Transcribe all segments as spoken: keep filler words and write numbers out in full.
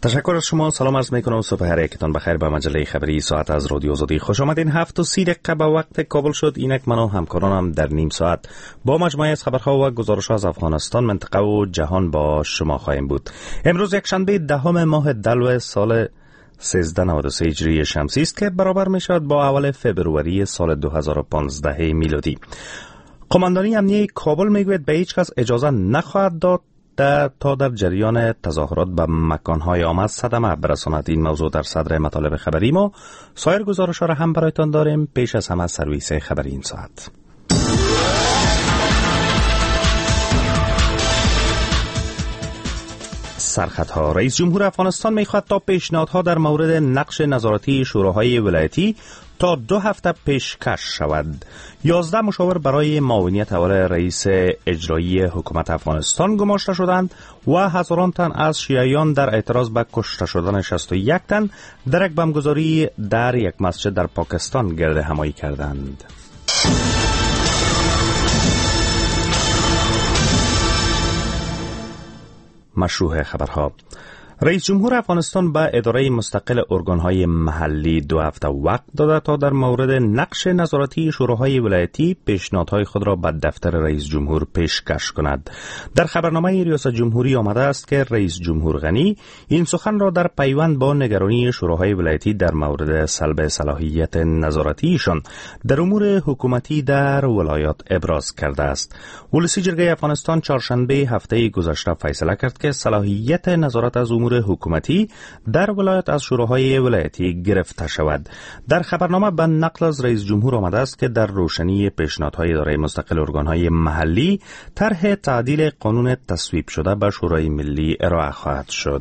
تشکر از شما. سلام عرض میکنم. صبح هر یکتان بخیر. به مجله خبری ساعت از رادیو آزادی خوش آمدین. هفت و سی دقیقه به وقت کابل شد. اینک من و همکارانم در نیم ساعت با مجموعه از خبرها و گزارش‌ها از افغانستان، منطقه و جهان با شما خواهیم بود. امروز یک شنبه دهم ماه دلو سال سیزده نود و سه هجری شمسی است که برابر می شود با اول فبروری سال دو هزار و پانزده میلادی. قماندانی امنیه کابل میگوید به هیچ کس اجازه نخواهد داد در تا در جریان تظاهرات به مکانهای آمد صدمه برساند. این موضوع در صدر مطالب خبری ما. سایر گزارش‌ها را هم برایتان داریم. پیش از همه سرویس خبری این ساعت. سرخطها. رئیس جمهور افغانستان میخواهد تا پیشنهادها در مورد نقش نظارتی شوراهای ولایتی تا دو هفته پیشکش شود. یازده مشاور برای معاونیت اول رئیس اجرایی حکومت افغانستان گماشته شدند و هزاران تن از شیعیان در اعتراض به کشته شدن شصت و یک تن در یک بمبگذاری در یک مسجد در پاکستان گرد همایی کردند. مشروع خبرها. رئیس جمهور افغانستان به اداره مستقل ارگانهای محلی دو هفته وقت داده تا در مورد نقش نظارتی شوراهای ولایتی پیشنهادهای خود را به دفتر رئیس جمهور پیشکش کند. در خبرنامه ریاست جمهوری آمده است که رئیس جمهور غنی این سخن را در پیوند با نگرانی شوراهای ولایتی در مورد سلب صلاحیت نظارتیشان در امور حکومتی در ولایات ابراز کرده است. ولسی جرگه افغانستان چهارشنبه هفته گذشته فیصله کرد که صلاحیت نظارت از امور حکومتی در ولایت از شوراهای ولایتی گرفته شود. در خبرنامه به نقل از رئیس جمهور آمده است که در روشنی پیشنهادهای اداره مستقل ارگانهای محلی طرح تعدیل قانون تصویب شده به شورای ملی ارائه خواهد شد.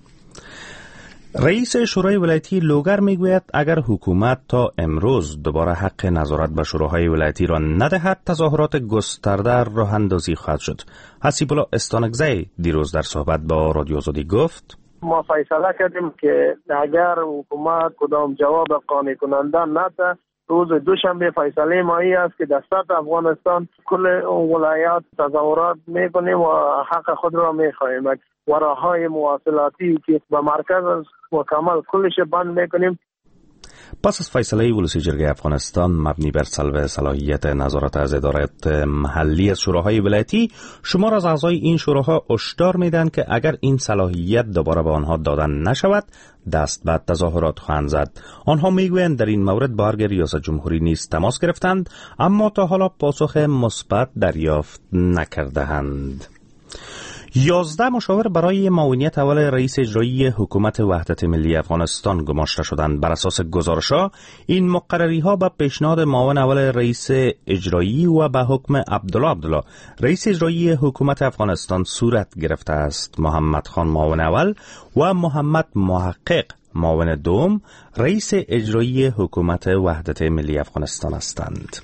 رئیس شورای ولایتی لوگر میگوید اگر حکومت تا امروز دوباره حق نظارت به شوراهای ولایتی را ندهد تظاهرات گسترده راه اندازی خواهد شد. حسیب الله استانکزی دیروز در صحبت با رادیو آزادی گفت ما فیصله کردیم که اگر حکومت کدام جواب قانع کننده نده، روز دوشنبه فیصله مایی است که در سطح افغانستان کل ولایات تظاهرات میکنیم و حق خود را میخواهیم و راههای مواصلاتی که به مرکز مکمل کلش بند میکنیم. پس از فیصله ولسی جرگه افغانستان مبنی بر سلب صلاحیت نظارت از ادارات محلی از شوراهای ولایتی، شمار از اعضای این شوراها هشدار میدن که اگر این صلاحیت دوباره به آنها دادن نشود دست به تظاهرات خواهند زد. آنها میگویند در این مورد با ریاست جمهوری نیز تماس گرفتند اما تا حالا پاسخ مثبت دریافت نکرده‌اند. یازده مشاور برای معاونیت اول رئیس اجرایی حکومت وحدت ملی افغانستان گماشته شدند. بر اساس گزارش‌ها این مقرری‌ها به پیشنهاد معاون اول رئیس اجرایی و به حکم عبدالله عبدالله رئیس اجرایی حکومت افغانستان صورت گرفته است. محمد خان معاون اول و محمد محقق معاون دوم رئیس اجرایی حکومت وحدت ملی افغانستان هستند.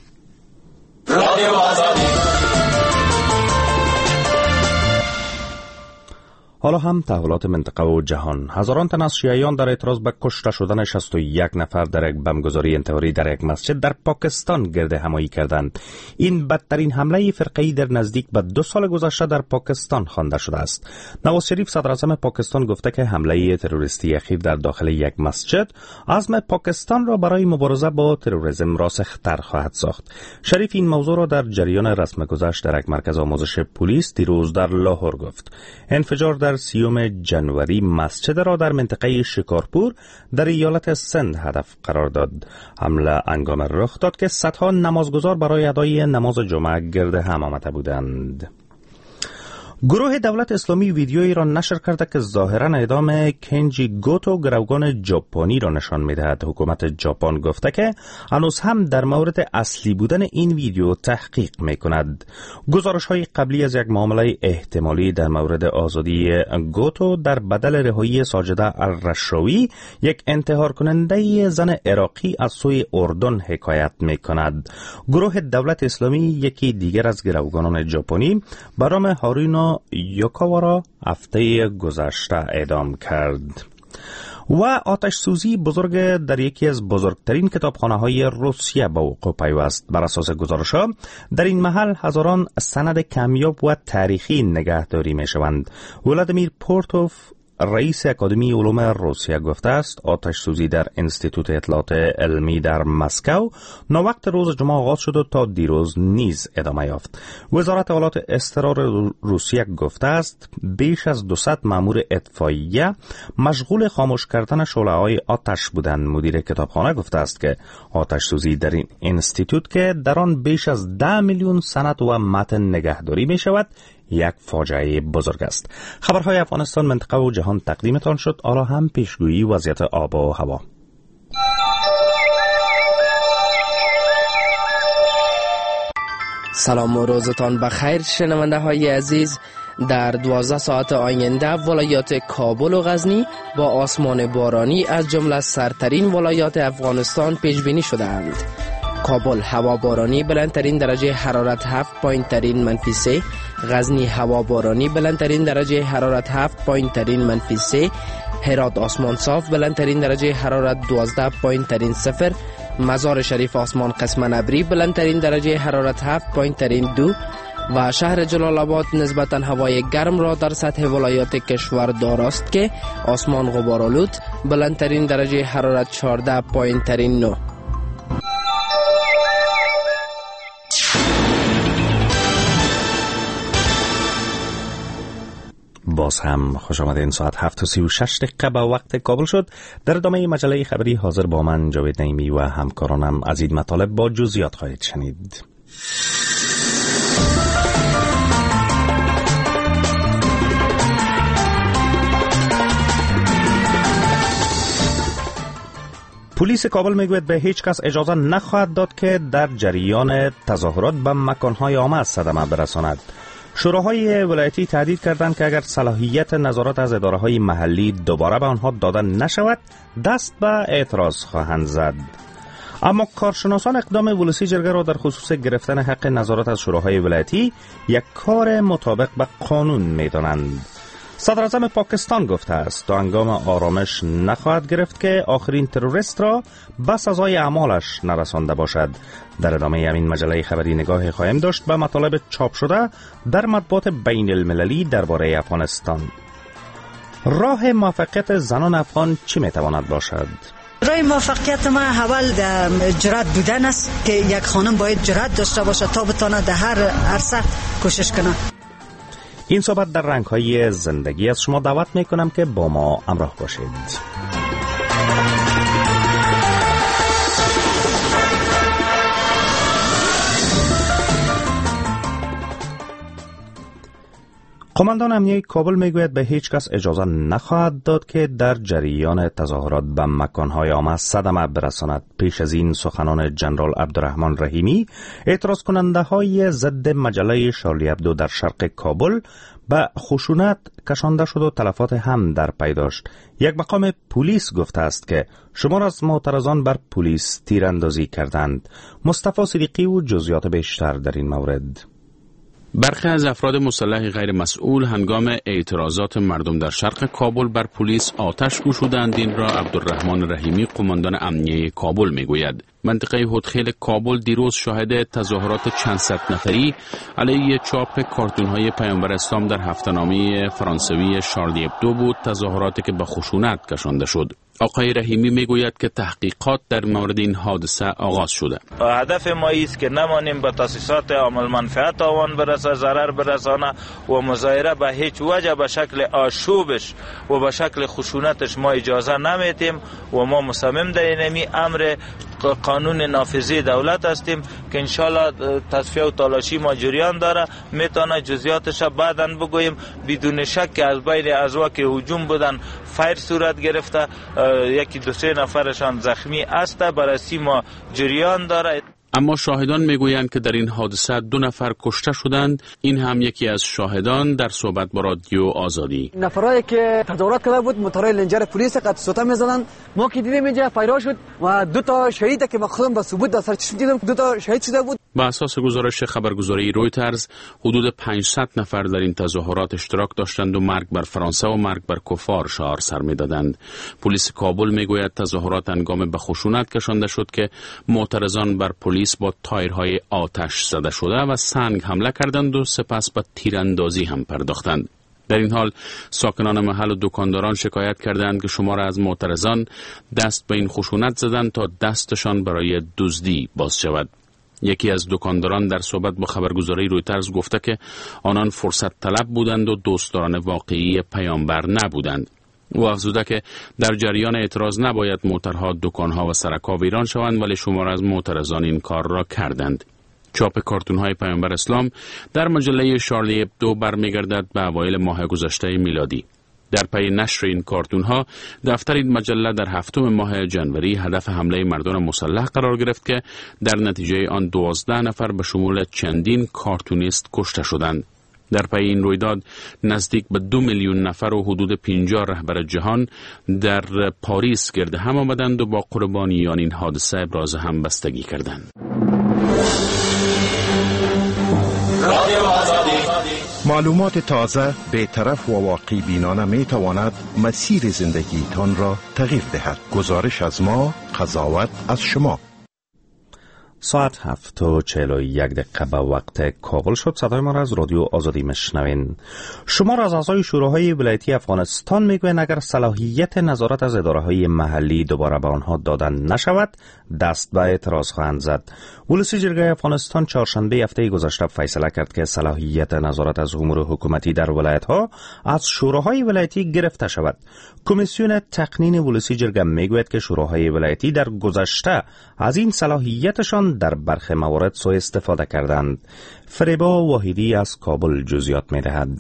حالا هم تحولات منطقه و جهان. هزاران تن از شیعیان در اعتراض به کشته شدن شصت و یک نفر در یک بمبگذاری انتحاری در یک مسجد در پاکستان گرد همایی کردند. این بدترین حمله فرقه‌ای در نزدیک به دو سال گذشته در پاکستان خوانده شده است. نواز شریف صدر اعظم پاکستان گفته که حمله تروریستی اخیر در داخل یک مسجد عزم پاکستان را برای مبارزه با تروریسم راسختر خواهد ساخت. شریف این موضوع را در جریان رسم گذشت در یک مرکز آموزش پلیس دیروز در لاهور گفت. انفجار در سیوم جنوری مسجد را در منطقه شکارپور در ایالت سند هدف قرار داد. حمله هنگام رخ داد که صدها نمازگزار برای ادای نماز جمعه گرد هم آمده بودند. گروه دولت اسلامی ویدیویی را نشر کرده که ظاهراً اعدام کنجی گوتو گروگان ژاپنی را نشان می‌دهد. حکومت ژاپن گفته که هنوز هم در مورد اصلی بودن این ویدیو تحقیق می‌کند. گزارش‌های قبلی از یک معامله احتمالی در مورد آزادی گوتو در بدل رهایی ساجده الرشاوی، یک انتحار کننده زن عراقی از سوی اردن حکایت می‌کند. گروه دولت اسلامی یکی دیگر از گروگانان ژاپنی به نام هارونا یوکاوا هفته گذشته اعدام کرد. و آتش سوزی بزرگ در یکی از بزرگترین کتابخانه‌های روسیه به وقوع پیوست. بر اساس گزارش‌ها در این محل هزاران سند کمیاب و تاریخی نگهداری می‌شوند. ولادیمیر پورتوف رئیس اکادمی علوم روسیه گفته است آتش سوزی در انستیتوت اطلاعات علمی در مسکو ناوقت روز جمعه آغاز شد و تا دیروز نیز ادامه یافت. وزارت اطلاعات اضطرار روسیه گفته است بیش از دویست مأمور اطفائیه مشغول خاموش کردن شعله‌های آتش بودند. مدیر کتابخانه گفته است که آتش سوزی در این انستیتوت که در آن بیش از ده میلیون سند و متن نگهداری می شود یک فاجعه بزرگ است. خبرهای افغانستان، منطقه و جهان تقدیمتان شد. حالا هم پیشگویی وضعیت آب و هوا. سلام و روزتان بخیر شنونده های عزیز. در دوازده ساعت آینده ولایات کابل و غزنی با آسمان بارانی از جمله سرترین ولایات افغانستان پیش بینی شده‌اند. کابل هوا بارانی بلندترین درجه حرارت هفت پایین ترین منفی سه، غزنی هوا بارانی بلندترین درجه حرارت هفت پایین ترین منفی سه، هرات آسمان صاف بلندترین درجه حرارت دوازده پایین ترین صفر، مزار شریف آسمان قسماً ابری بلندترین درجه حرارت هفت پایین ترین دو و شهر جلال آباد نسبتاً هوای گرم را در سطح ولایات کشور داراست که آسمان غبارآلود بلندترین درجه حرارت چهارده پایین ترین نه. باز هم خوش آمدین. ساعت هفت و سی و شش دقیقه به وقت کابل شد. در ادامه مجله خبری حاضر با من جاوید نعیمی و همکارانم از این مطالب با جزئیات خواهید شنید. پلیس کابل میگوید به هیچ کس اجازه نخواهد داد که در جریان تظاهرات به مکانهای عامه صدمه برساند. شوراهای ولایتی تهدید کردند که اگر صلاحیت نظارت از اداره‌های محلی دوباره به آنها داده نشود دست به اعتراض خواهند زد. اما کارشناسان اقدام ولسی جرگه را در خصوص گرفتن حق نظارت از شوراهای ولایتی یک کار مطابق به قانون می‌دانند. صدر اعظم پاکستان گفته است تا هنگام آرامش نخواهد گرفت که آخرین تروریست را به سزای اعمالش نرسانده باشد. در ادامه همین مجله خبری نگاه خواهیم داشت به مطالب چاپ شده در مطبوعات بین المللی درباره افغانستان. راه موفقیت زنان افغان چی میتواند باشد؟ راه موفقیت ما اول جرأت بودن است که یک خانم باید جرأت داشته باشه تا بتونه در هر عرصه کوشش کنه. این صحبت در رنگ‌های زندگی از شما دعوت میکنم که با ما همراه باشید. قماندان امنیه کابل میگوید به هیچ کس اجازه نخواهد داد که در جریان تظاهرات به مکانهای عامه صدمه برساند. پیش از این سخنان جنرال عبدالرحمن رحیمی اعتراض کننده های ضد مجله شارلی ابدو در شرق کابل به خشونت کشانده شد و تلفات هم در پی داشت. یک مقام پلیس گفته است که شمار از معترضان بر پلیس تیراندازی کردند. مصطفی صدیقی و جزئیات بیشتر در این مورد. برخی از افراد مسلح غیر مسئول هنگام اعتراضات مردم در شرق کابل بر پلیس آتش گشودند. این را عبدالرحمن رحیمی قماندان امنیه کابل میگوید. منطقه هودخیل کابل دیروز شاهد تظاهرات چند صد نفری علیه چاپ کارتون‌های پیامبر اسلام در هفته‌نامه فرانسوی شارلی ابدو بود، تظاهراتی که به خشونت کشانده شد. آقای رحیمی میگوید که تحقیقات در مورد این حادثه آغاز شده. هدف ما است که نمانیم به تاسیسات عامل منفعت آوان برسه، ضرر برسانه و مظاهره به هیچ وجه به شکل آشوبش و به شکل خشونتش ما اجازه نمیتیم و ما مصمم در این امر قانون نافذی دولت هستیم که انشالله تصفیه و تلاشی ما جریان داره. میتونه جزئیاتش بعداً بگوییم. بدون شک از بین اعضا که هجوم بودن فایر صورت گرفته، یکی دو سه نفرشان زخمی است، بررسی ما جریان داره. اما شاهدان میگویند که در این حادثه دو نفر کشته شدند. این هم یکی از شاهدان در صحبت با رادیو آزادی. نفرایی که تظاهرات کرده بود موتورای لنجر پلیس قد سوتا میزدن. ما که دیدیم اینجا فایرا شد و دو تا شهید که ما خودم با ثبوت در سر چشم دیدم دو تا شهید شده بود. با اساس گزارش خبرگزاری رویترز حدود پانصد نفر در این تظاهرات اشتراک داشتند و مرگ بر فرانسه و مرگ بر کفار شعار سر میدادند. پلیس کابل میگوید تظاهرات هنگام به خشونت کشانده شد که معترضان بر پلیس با تایرهای آتش زده شده و سنگ حمله کردند و سپس به تیراندازی هم پرداختند. در این حال ساکنان محل و دکانداران شکایت کردند که شمار از معترضان دست به این خشونت زدند تا دستشان برای دزدی باز شود. یکی از دکانداران در صحبت با خبرگزاری رویترز گفته که آنان فرصت طلب بودند و دوستداران واقعی پیامبر نبودند. او افزوده که در جریان اعتراض نباید موترها، دکانها و سرک‌ها ویران شوند، ولی شمار از معترضان این کار را کردند. چاپ کارتون‌های پیامبر اسلام در مجله شارلی ابدو برمیگردد به اوایل ماه گذشته میلادی. در پی نشر این کارتون‌ها، دفتر این مجله در هفتم ماه جنوری هدف حمله مردان مسلح قرار گرفت که در نتیجه آن دوازده نفر به شمول چندین کارتونیست کشته شدند. در پی این رویداد نزدیک به دو میلیون نفر و حدود پنجاه رهبر جهان در پاریس گرد هم آمدند و با قربانیان این حادثه ابراز همبستگی کردند. معلومات تازه، بی‌طرف و واقعی بینانه می تواند مسیر زندگی تان را تغییر دهد. گزارش از ما، قضاوت از شما. ساعت هفت و چهل و یک دقیقه به وقت کابل شد. صدای ما را از رادیو آزادی میشنوین. شمار از اعضای شوراهای ولایتی افغانستان میگویند اگر صلاحیت نظارت از اداره‌های محلی دوباره به آنها داده نشود، دست به اعتراض خواهند زد. ولسی جرگه افغانستان چهارشنبه هفته گذشته فیصله کرد که صلاحیت نظارت از امور حکومتی در ولایت‌ها از شوراهای ولایتی گرفته شود. کمیسیون تقنین ولسی جرگه میگوید که شوراهای ولایتی در گذشته از این صلاحیتشان در برخی موارد سوء استفاده کردند. فریبا واحدی از کابل جزئیات می‌دهد.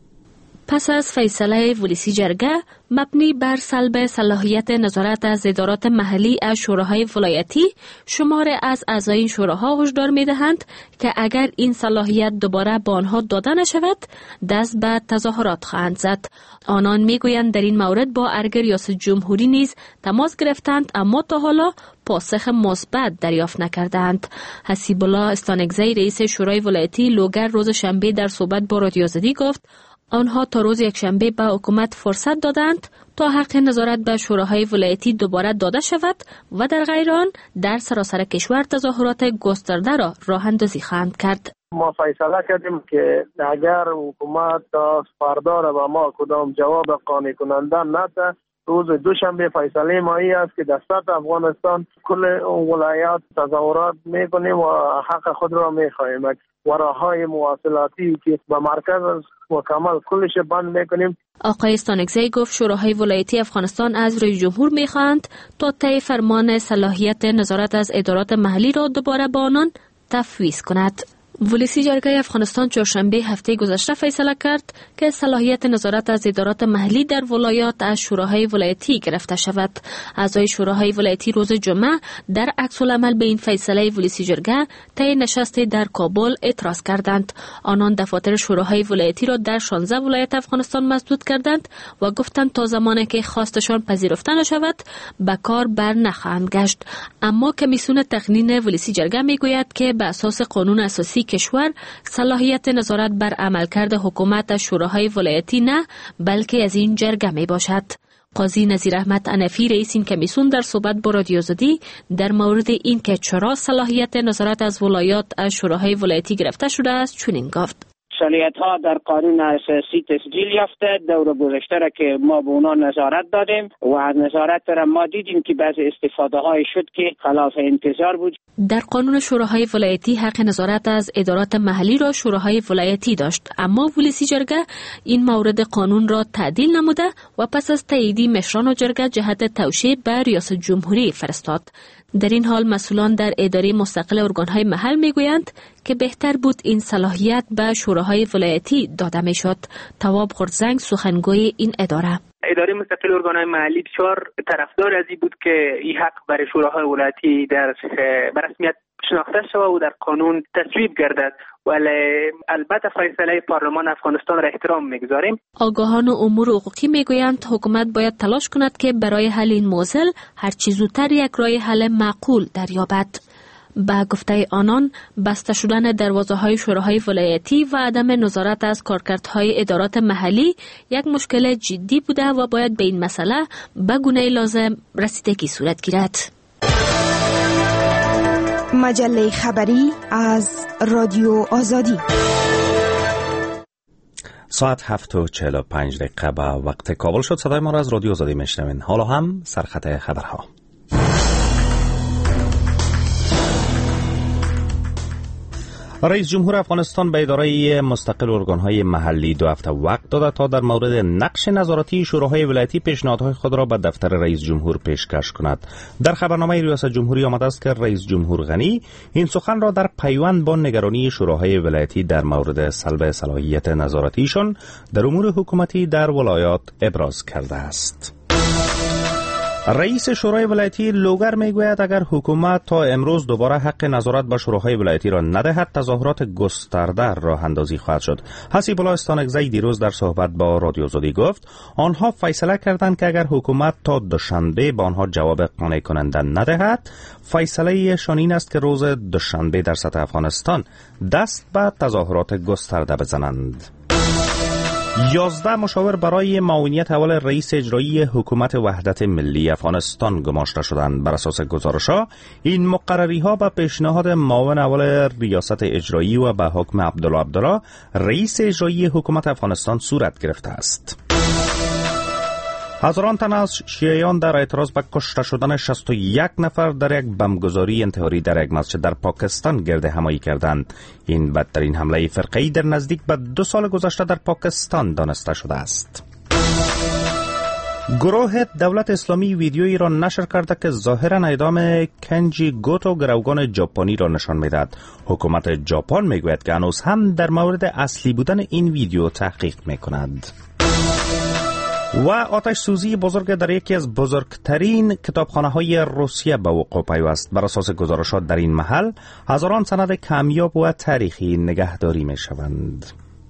پس از فیصله ولسی جرگه مبنی بر سلب صلاحیت نظارت از ادارات محلی از شوراهای ولایتی، شمار از اعضای شوراها هشدار می‌دهند که اگر این صلاحیت دوباره به آنها داده نشود، دست به تظاهرات خواهند زد. آنان میگویند در این مورد با ارگ ریاست جمهوری نیز تماس گرفتند، اما تا حالا پاسخ مثبت دریافت نکردند. حسیب الله استانگزی رئیس شورای ولایتی لوگر روز شنبه در صحبت با رادیو آزادی گفت آنها تا روز یکشنبه به حکومت فرصت دادند تا حق نظارت به شوراهای ولایتی دوباره داده شود و در غیر آن در سراسر کشور تظاهرات گسترده را راه اندازی خواهند کرد. ما فیصله کردیم که اگر حکومت تا فردا را به ما کدام جواب قانع کننده نده، روز دوشنبه فیصله مایی است که در سطح افغانستان کل ولایات تظاهرات میکنیم و حق خود را میخواهیم و راههای مواصلاتی که به مرکز مکمل کلش بند میکنیم. آقای استانگزی گفت شوراهای ولایتی افغانستان از رئیس جمهور میخواهند تا طی فرمان صلاحیت نظارت از ادارات محلی را دوباره به آنان تفویض کند. ولسی جرگه افغانستان چهارشنبه هفته گذشته فیصله کرد که صلاحیت نظارت از ادارات محلی در ولایات از شوراهای ولایتی گرفته شود. اعضای شوراهای ولایتی روز جمعه در عکس العمل به این فیصله ولسی جرگه طی نشستی در کابل اعتراض کردند. آنان دفاتر شوراهای ولایتی را در شانزده ولایت افغانستان مسدود کردند و گفتند تا زمانی که خواستشان پذیرفته نشود به کار بر نخواهند گشت. اما کمیسیون تقنین ولسی جرگه میگوید که به اساس قانون اساسی کشور صلاحیت نظارت بر عملکرد حکومت از شوراهای ولایتی نه بلکه از این جرگه می باشد. قاضی نظیر احمد انفی رئیس این کمیسیون در صحبت با رادیو آزادی در مورد این که چرا صلاحیت نظارت از ولایات از شوراهای ولایتی گرفته شده است چنین گفت: صلاحیت ها در قانون اساسی تسجیل یافته. دور گذشته را که ما به اونا نظارت دادیم و از نظارت را ما دیدیم که بعضی استفاده های شد که خلاف انتظار بود. در قانون شوراهای ولایتی حق نظارت از ادارات محلی را شوراهای ولایتی داشت، اما ولسی جرگه این مورد قانون را تعدیل نموده و پس از تاییدی مشران و جرگه جهت توشیح به ریاست جمهوری فرستاد. در این حال مسئولان در اداره مستقل ارگانهای محل میگویند که بهتر بود این صلاحیت به شوراهای ولایتی داده میشد. تواب خردزنگ سخنگوی این اداره: اداره مستقل ارگانهای محلی بسیار طرفدار از این بود که این حق برای شوراهای ولایتی در رسمیت شناخته شود و در قانون تصویب گردد، ولی البته فیصله پارلمان افغانستان را احترام میگذاریم. آگاهان امور حقوقی میگویند حکومت باید تلاش کند که برای حل این معضل هر چه زودتر یک راه حل معقول دریابد. با گفته آنان بسته شدن دروازه‌های شوراهای ولایتی و عدم نظارت از کارکردهای ادارات محلی یک مشکل جدی بوده و باید به این مسئله به گونه لازم رسیدگی صورت گیرد. مجله خبری از رادیو آزادی. ساعت هفت و چهل و پنج دقیقه به وقت کابل شد. صدای ما را از رادیو آزادی میشنوین. حالا هم سرخط خبرها. رئیس جمهور افغانستان به اداره مستقل ارگانهای محلی دو هفته وقت داده تا در مورد نقش نظارتی شوراهای ولایتی پیشنهادهای خود را به دفتر رئیس جمهور پیشکش کند. در خبرنامه ریاست جمهوری آمده است که رئیس جمهور غنی این سخن را در پیوند با نگرانی شوراهای ولایتی در مورد سلب صلاحیت نظارتیشان در امور حکومتی در ولایات ابراز کرده است. رئیس شورای ولایتی لوگر میگوید اگر حکومت تا امروز دوباره حق نظارت بر شوراهای ولایتی را ندهد تظاهرات گسترده راه اندازی خواهد شد. حسیب الله استانکزی دیروز در صحبت با رادیو آزادی گفت آنها فیصله کردند که اگر حکومت تا دوشنبه به آنها جواب قانع کننده ندهد فیصله شان این است که روز دوشنبه در سطح افغانستان دست به تظاهرات گسترده بزنند. یازده مشاور برای معاونیت اول رئیس اجرایی حکومت وحدت ملی افغانستان گماشته شدند. بر اساس گزارش‌ها این مقرری‌ها به پیشنهاد معاون اول ریاست اجرایی و به حکم عبدالله عبدالله رئیس اجرایی حکومت افغانستان صورت گرفته است. هزاران تن از شیعیان در اعتراض به کشته شدن شصت و یک نفر در یک بمبگذاری انتحاری در یک مسجد در پاکستان گرد همایی کردند. این بدترین حمله فرقه‌ای در نزدیک به دو سال گذشته در پاکستان دانسته شده است. گروه دولت اسلامی ویدیویی را نشر کرده که ظاهراً اعدام کنجی گوتو گروگان ژاپنی را نشان می‌دهد. حکومت ژاپن میگوید که هنوز هم در مورد اصلی بودن این ویدیو تحقیق می‌کند. و آتش سوزی بزرگ در یکی از بزرگترین کتابخانه‌های روسیه به وقوع پیوست. بر اساس گزارشات در این محل هزاران سند کمیاب و تاریخی نگهداری می‌شوند.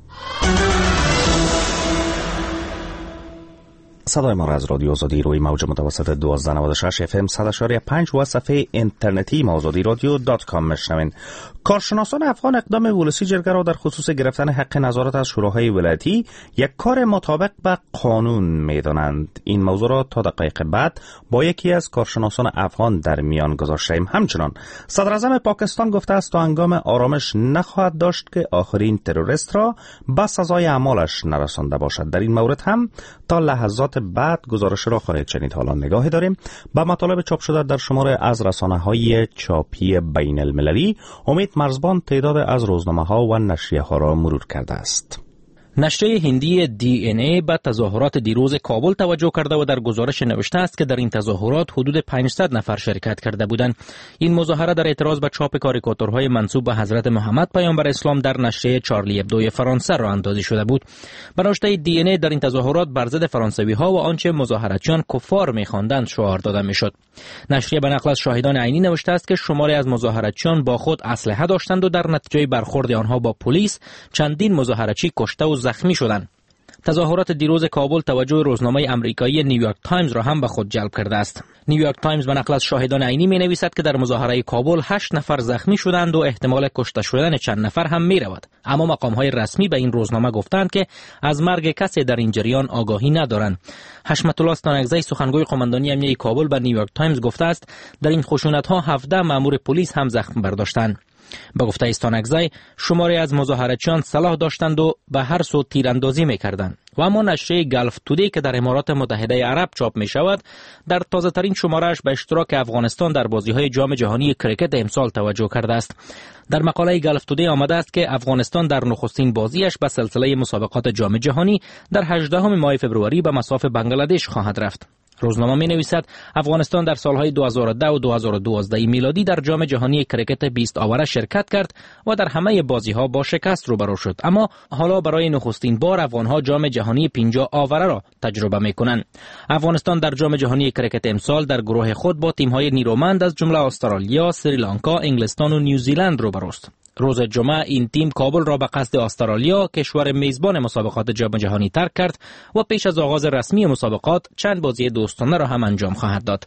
صدای ما را از رادیو آزادی روی موج متوسط دوازده نود و شش اف ام صد و شش و پنج و صفحه اینترنتی آزادی رادیو دات کام میشنوین. کارشناسان افغان اقدام ولسی جرگه را در خصوص گرفتن حق نظارت از شوراهای ولایتی یک کار مطابق به قانون میدانند. این موضوع را تا دقایق بعد با یکی از کارشناسان افغان در میان گذاشتیم. همچنان صدر اعظم پاکستان گفته است تا هنگام آرامش نخواهد داشت که آخرین تروریست را به سزای اعمالش نرسانده باشد. در این مورد هم تا لحظات بعد گزارش را خواهید شنید. حالا نگاهی داریم به مطالب چاپ شده در شماره از رسانه‌های چاپی بین المللی. امید مرزبان تعداد از روزنامه‌ها و نشریه‌ها را مرور کرده است. نشریه هندی دی ان ای به تظاهرات دیروز کابل توجه کرده و در گزارش نوشته است که در این تظاهرات حدود پانصد نفر شرکت کرده بودند. این مظاهره در اعتراض به چاپ کاریکاتورهای منسوب به حضرت محمد پیامبر اسلام در نشریه چارلی ابدو فرانسه راه اندازی شده بود. به نوشته دی ان ای در این تظاهرات بر ضد فرانسوی‌ها و آنچه مظاهرتچیان کفار می‌خواندند شعار داده می‌شد. نشریه به نقل از شاهدان عینی نوشته است که شماری از مظاهرتچیان با خود اسلحه داشتند و در نتیجه برخورد آنها با پلیس چندین مظاهرچی کشته و زخمی شدند. تظاهرات دیروز کابل توجه روزنامه آمریکایی نیویورک تایمز را هم به خود جلب کرده است. نیویورک تایمز به نقل از شاهدان عینی می‌نویسد که در مظاهره کابل هشت نفر زخمی شدند و احتمال کشته شدن چند نفر هم می‌رود. اما مقام‌های رسمی به این روزنامه گفتند که از مرگ کسی در این جریان آگاهی ندارند. حشمت الله استانکزی سخنگوی قماندانی امنیه کابل به نیویورک تایمز گفته است در این خشونت‌ها هفده مأمور پلیس هم زخم برداشتند. با گفته استانکزی شماری از مظاهرتچیان سلاح داشتند و به هر سو تیراندازی می‌کردند. و اما نشریه گلف تودی که در امارات متحده عرب چاپ می شود در تازه ترین شماره‌اش به اشتراک افغانستان در بازی‌های جام جهانی کرکت امسال توجه کرده است. در مقاله گلف تودی آمده است که افغانستان در نخستین بازیش به سلسله مسابقات جام جهانی در هجدهم ماه فوریه به مصاف بنگلادش خواهد رفت. روزنامه می نویسد افغانستان در سالهای دو هزار و ده و دو هزار و دوازده میلادی در جام جهانی کرکت بیست آوره شرکت کرد و در همه بازی‌ها با شکست روبرو شد. اما حالا برای نخستین بار افغان‌ها جام جهانی پنجاه آوره را تجربه می‌کنند. افغانستان در جام جهانی کرکت امسال در گروه خود با تیم‌های نیرومند از جمله استرالیا، سریلانکا، انگلستان و نیوزیلند روبروست. روز جمعه این تیم کابل را به قصد استرالیا کشور میزبان مسابقات جام جهانی ترک کرد و پیش از آغاز رسمی مسابقات چند بازی دوستانه را هم انجام خواهد داد.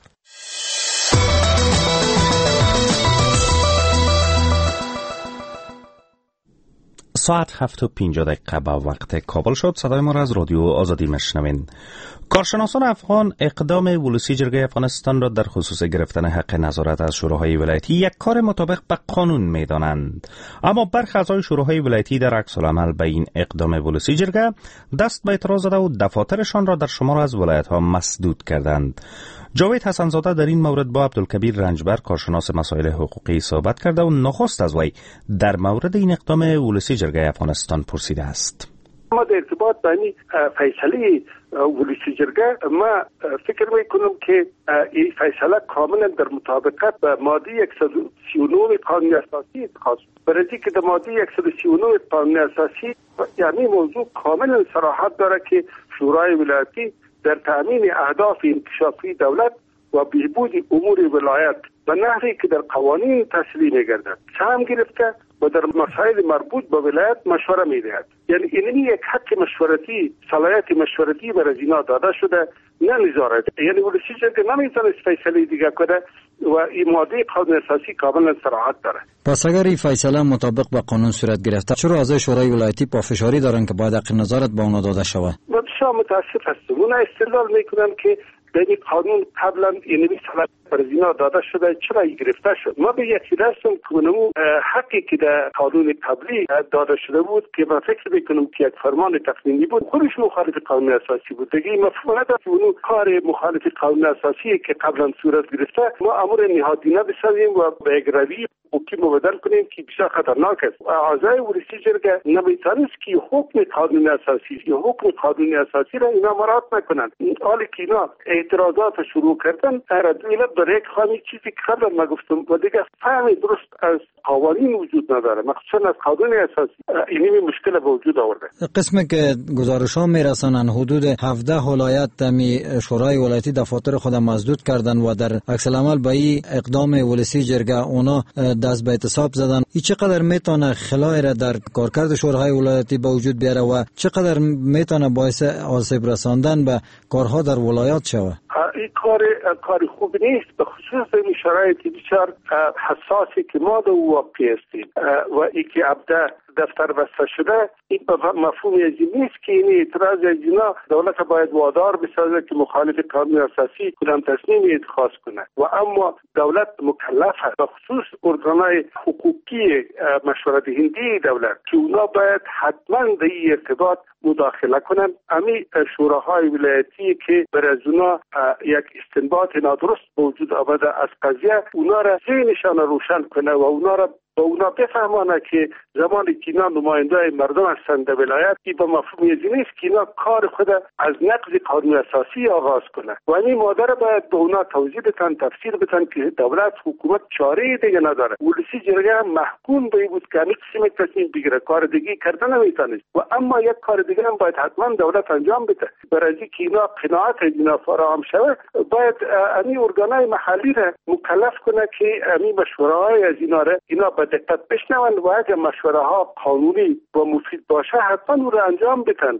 ساعت هفت و پنجاه دقیقه به وقت کابل شد. صدای ما را از رادیو آزادی میشنوین. کارشناسان افغان اقدام ولسی جرگه افغانستان را در خصوص گرفتن حق نظارت از شوراهای ولایتی یک کار مطابق به قانون می‌دانند، اما برخی اعضای شوراهای ولایتی در عکس العمل به این اقدام ولسی جرگه دست به اعتراض زده و دفاترشان را در شمار از ولایت‌ها مسدود کردند. جاوید حسن‌زاده در این مورد با عبدالکبیر رنجبر کارشناس مسائل حقوقی صحبت کرده و نخست از وی در مورد این اقدام ولسی جرگه افغانستان پرسیده است. ما در ارتباط با این فیصله ولسی جرگه ما فکر میکنم که این فیصله کاملا در مطابقت با ماده صد و سی و نه قانون اساسی اتخاذ شد. برای که در ماده صد و سی و نه قانون اساسی یعنی موضوع کاملا صراحت داره که شورای ولایتی در تامین اهداف انکشافی دولت و بهبود امور ولایت به نحوی که در قوانین تصریح می‌گردد سهم گرفته و در مسائل مربوط به ولایت مشوره می‌دهد. یعنی این یک حق مشورتی، صلاحیت مشورتی برای اینا داده شده، نه نظارت. یعنی ولسی جرگه نمیتونه فیصله دیگه کنه و این ماده قانون اساسی کاملا صراحت داره. پس اگر این فیصله مطابق با قانون صورت گرفته، چرا اعضای شورای ولایتی پافشاری دارن که باید حق نظارت به اونا داده شود؟ من بسیار متاسف هستم. اونا استدلال میکنن که در این قانون قبلا اینمی صلاحیت برای اینا داده شده، چرا این گرفته شد؟ ما به یکی رسم کنم حقی که در قانون قبلی داده شده بود که من فکر میکنم که یک فرمان تقنینی بود، خودش مخالف قانون اساسی بود. دیگه مفهوم نداره که اونو کار مخالف قانون اساسی که قبلا صورت گرفته ما امر نهادینه بسازیم و به یک روی حقوقی مبدل کنیم که بسیار خطرناک است. اعضای ولسی جرگه نمیتونست که حکم قانون اساسی یا حکم قانون اساسی را اینا مراعات نکنند. حالی که اینا اعتراضات شروع کردن، هر دولت برای یک خامی چیزی که قبلا ما گفتم و دیگه فهم درست از قوانین وجود نداره، مخصوصا از قانون اساسی. اینی مشکل به وجود آورده. قسمی که گزارش‌ها میرسانن حدود هفده ولایت می شورای ولایتی دفاتر خود مسدود کردن و در عکس العمل به این اقدام ولسی جرگه اونا دست به اعتصاب زدن. این چقدر میتونه خلای را در کارکرد شورای ولایتی به وجود بیاره و چقدر میتونه باعث آسیب رساندن به کارها در ولایات شود؟ این کار کار خوب نیست، به خصوص این شرایطی بسیار حساسی که ما در واقع هستیم و ای که ابدا دفتر بسته شده. این مفهوم از این نیست که این اعتراض از اینا دولت باید وادار بسازه که مخالف قانون اساسی کدام تصمیم اتخاذ کنه و اما دولت مکلف است، به خصوص ارگانهای حقوقی مشورت دهنده دولت که اونا باید حتما در این ارتباط مداخله کنن. امی شوراهای ولایتی که بر از اونا یک استنباط نادرست موجود آمده از قضیه، اونا را ذهنشان روشن کنه و اونا را با اونا بفهمانه که زمانی که اینا نماینده مردم هستند در ولایت، این با مفهوم از نیست که اینا کار خود از نقض قانون اساسی آغاز کنه و این مادر باید به اونا توضیح بتن، تفسیر بتن که دولت حکومت چاره دیگه نداره. ولسی جرگه محکوم به این بود که همین قسم تصمیم بگیره، کار دیگه کردن نمیتونه و اما یک کار دیگه هم باید حتما دولت انجام بده. برای اینکه اینا قناعت اینا فراهم شود، باید همین ارگانهای محلی را مکلف کنه که همین مشوره‌های از اینا را اینا به دقت بشنوند و اگر مشوره ها قانونی و مفید باشه حتما او را انجام بدن.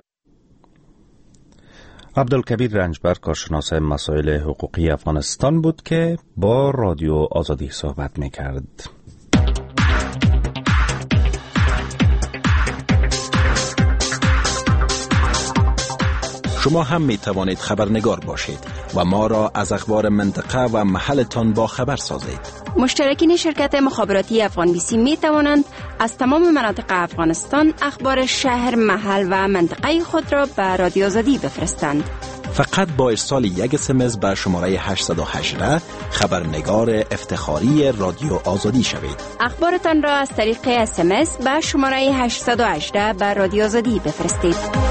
عبدالکبیر رنجبر کارشناس مسائل حقوقی افغانستان بود که با رادیو آزادی صحبت میکرد. شما هم می توانید خبرنگار باشید و ما را از اخبار منطقه و محلتان با خبر سازید. مشترکین شرکت مخابراتی افغان بی سی می توانند از تمام مناطق افغانستان اخبار شهر، محل و منطقه خود را به رادیو آزادی بفرستند. فقط با ارسال یک اس ام اس به شماره هشت یک هشت خبرنگار افتخاری رادیو آزادی شوید. اخبارتان را از طریق اس ام اس به شماره هشت یک هشت به رادیو آزادی بفرستید.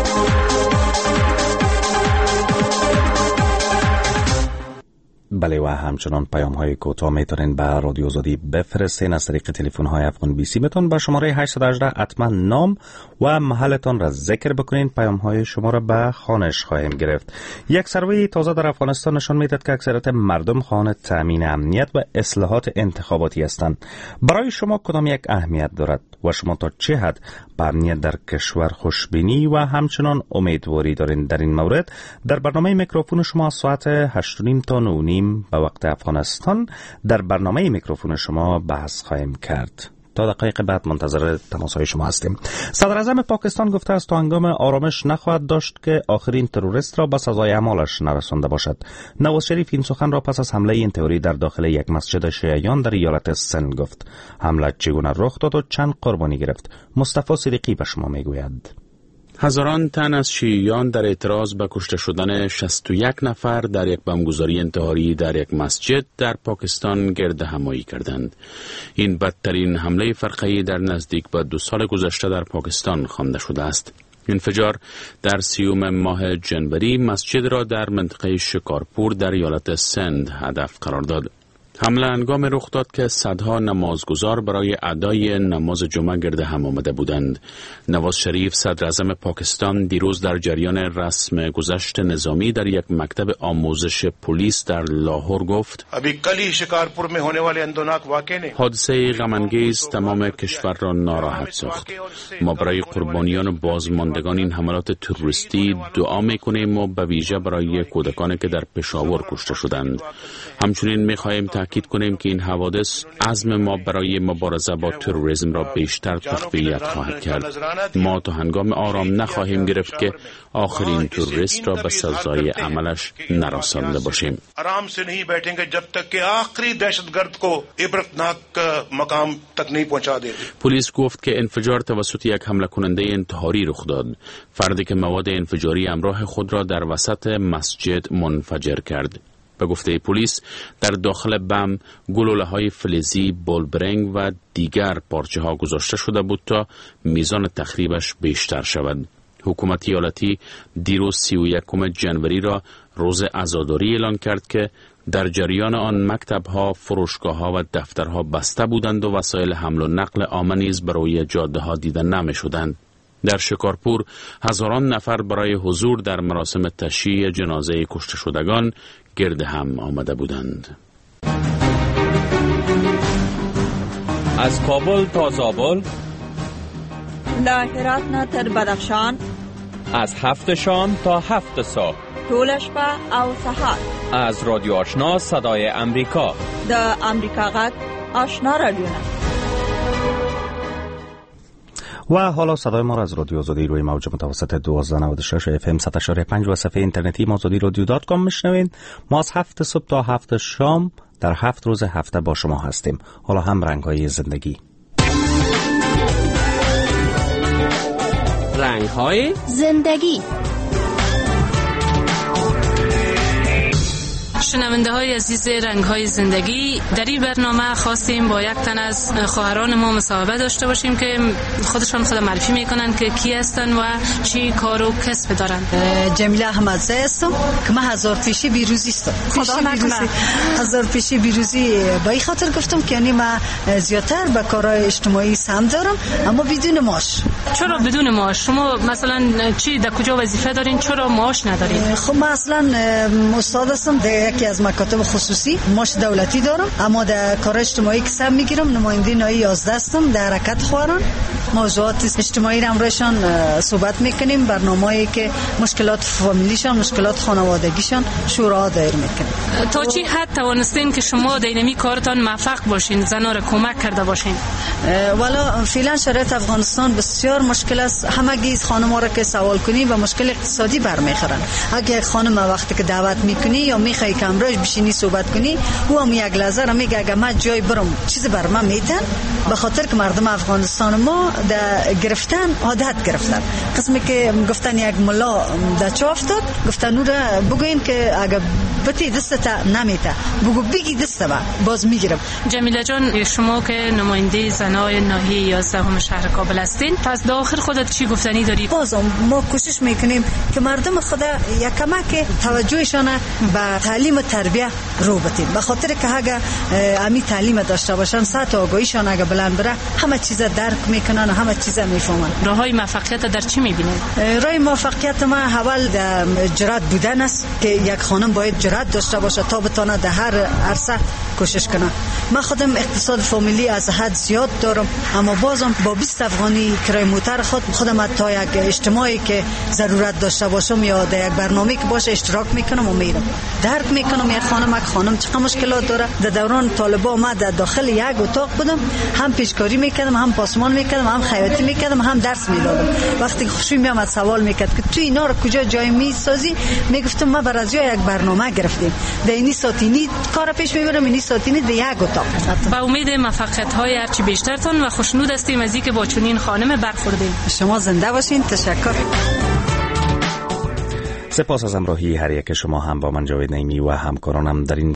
بله و همچنان پیام های کوتاه میتونین به رادیو آزادی بفرستین از طریق تلفن های افغان بی سی بتون به شماره هشت یک هشت حتما نام و محلتان را ذکر بکنین. پیام های شما را به خوانش خواهیم گرفت. یک سروی تازه در افغانستان نشان میدهد که اکثریت مردم خواهان تامین امنیت و اصلاحات انتخاباتی هستند. برای شما کدام یک اهمیت دارد و شما تا چه حد به امنیت در کشور خوشبینی و همچنان امیدواری دارین؟ در این مورد در برنامه میکروفون شما ساعت هشت و نیم تا نه و نیم به وقت افغانستان در برنامه میکروفون شما بحث خواهیم کرد. تا دقایق بعد منتظر تماس‌های شما هستیم. صدر اعظم پاکستان گفته است تا هنگام آرامش نخواهد داشت که آخرین تروریست را به سزای اعمالش نرسانده باشد. نواز شریف این سخن را پس از حمله این تئوری در داخل یک مسجد شیعیان در ایالت سند گفت. حمله چگونه رخ داد و چند قربانی گرفت؟ مصطفی صدیقی به شما میگوید. هزاران تن از شیعیان در اعتراض به کشته شدن شصت و یک نفر در یک بمبگذاری انتحاری در یک مسجد در پاکستان گرد همایی کردند. این بدترین حمله فرقه‌ای در نزدیک به دو سال گذشته در پاکستان خوانده شده است. انفجار در سیوم ماه جنوری مسجد را در منطقه شکارپور در ایالت سند هدف قرار داد. حمله هنگام رخ داد که صدها نمازگزار برای ادای نماز جمعه گرد هم آمده بودند. نواز شریف صدر اعظم پاکستان دیروز در جریان رسم گذشت نظامی در یک مکتب آموزش پلیس در لاهور گفت: حادثه غم‌انگیز تمام کشور را ناراحت ساخت. ما برای قربانیان و بازماندگان این حملات تروریستی دعا می‌کنیم و به ویژه برای کودکانی که در پشاور کشته شدند. همچنین می‌خواهیم تأکید کنیم که این حوادث عزم ما برای مبارزه با تروریسم را بیشتر تقویت خواهد کرد. ما تا هنگام آرام نخواهیم گرفت که آخرین تروریست را به سزای عملش نرسانده باشیم. آرام سے نہیں بیٹھیں گے جب تک کہ آخری دہشتگرد کو عبرتناک مقام تک نہیں پہنچا دیں. پلیس گفت که انفجار توسط یک حمله کننده انتحاری رخ داد. فردی که مواد انفجاری همراه خود را در وسط مسجد منفجر کرد. به گفته پلیس در داخل بم گلوله‌های فلزی، بولبرنگ و دیگر پارچه‌ها گذاشته شده بود تا میزان تخریبش بیشتر شود. حکومت ایالتی دیروز سی و یکم جنوری را روز عزاداری اعلان کرد که در جریان آن مکتب‌ها، فروشگاه‌ها و دفترها بسته بودند و وسایل حمل و نقل عام نیز بر روی جاده‌ها دیده نمی‌شدند. در شکارپور هزاران نفر برای حضور در مراسم تشییع جنازه کشته شدگان گرد هم آمده بودند. از کابل تا زابل، لاهرات نه تر بدخشان، از هفت شام تا هفت صبح، طول شپه او سهار، از رادیو آشنا صدای امریکا، د امریکا غږ آشنا رادیو. و حالا صدای ما را از رادیو آزادی روی موج متوسط دوازده نود و شش اف ام صد و شش پنج و صفحه اینترنتی آزادی رادیو دات کام میشنوین. ما از هفت صبح تا هفت شام در هفت روز هفته با شما هستیم. حالا هم رنگ‌های زندگی. رنگ‌های زندگی. شنونده های عزیز رنگ های زندگی، در این برنامه خواستیم با یک تن از خواهران ما مصاحبه داشته باشیم که خودشان خود معرفی میکنن که کی هستن و چی کار و کسب دارن. جمیله احمدزاده هستم که من هزار پیشی بیروزی هستم. خدا نکنه. هزار پیشی بیروزی با این خاطر گفتم که یعنی من زیادتر به کارهای اجتماعی سهم دارم اما بدون معاش. چرا بدون معاش؟ شما مثلا چی در کجا وظیفه دارین؟ چرا معاش ندارین؟ خب من اصلا استاد هستم در یکی از مکاتب خصوصی، معاش دولتی دارم اما در کار اجتماعی که سهم میگیرم. نماینده نایی یازده هستم در حرکت خواران. موضوعات اجتماعی را همراهشان صحبت میکنیم، برنامه‌ای که مشکلات فامیلیشان، مشکلات خانوادگیشان شورا دایر میکنیم. تا چی حد توانستین که شما در این کارتان موفق باشین، زنا را کمک کرده باشین؟ والا فعلا شرایط افغانستان بسیار مشکل است. همگی خانم‌ها را که سوال کنی و مشکل اقتصادی برمیخورن. اگه خانم وقتی که دعوت میکنی یا میخوای که امروز بشینی صحبت کنی، او هم یک لحظه را میگه اگه من جای برم چیز بر من میتن، به خاطر که مردم افغانستان ما در گرفتن عادت گرفتن. قسمی که گفتن یک ملا در چا افتاد، گفتن او را بگوین که اگه بتی دست نمیته بگو بگی دست با باز میگیرم. جمیله جان، شما که نماینده زنای ناحیه یازده شهر کابل هستین، پس داخل خودت چی گفتنی داری؟ بازم ما کوشش میکنیم که مردم خدا یک کمک توجهشان به تعلیم و تربیت رو بتیم، به خاطر که اگه امی تعلیم داشته باشن، سطح آگاهیشان اگه بلند بره، همه چیز درک میکنن و همه چیز میفهمن. راههای موفقیت در چی میبینید؟ راه موفقیت ما اول در جرأت بودن است که یک خانم باید جرأت جرأت داشته باشه تا بتونه در هر عرصه کوشش کنه. من خودم اقتصاد فامیلی از حد زیاد دارم، اما بازم با بیست افغانی کرای موتر خود خودم تا یک اجتماعی که ضرورت داشته باشم یا در یک برنامه که باشه اشتراک میکنم و میرم. درک میکنم یک خانم یک خانم چقدر مشکلات داره. در دوران طالبان ما در داخل یک اتاق بودم، هم پیشکاری میکردم، هم پاسمان میکردم، هم خیاطی میکردم، هم درس میدادم. وقتی خوشی میامد سوال میکرد که تو اینا رو کجا جای میسازی، میگفتم ما بر از یک برنامه گرفتیم، در اینی ساتینی کار پیش میبرم، اینی ساتینی در یک اتاق. با امید موفقیت های هرچی بیشترتون و خوشنود هستیم از اینکه با چنین خانم برخوردیم. شما زنده باشین. تشکر. سپاس از همراهی هر یک شما. هم با من جاوید نعیمی و همکارانم در این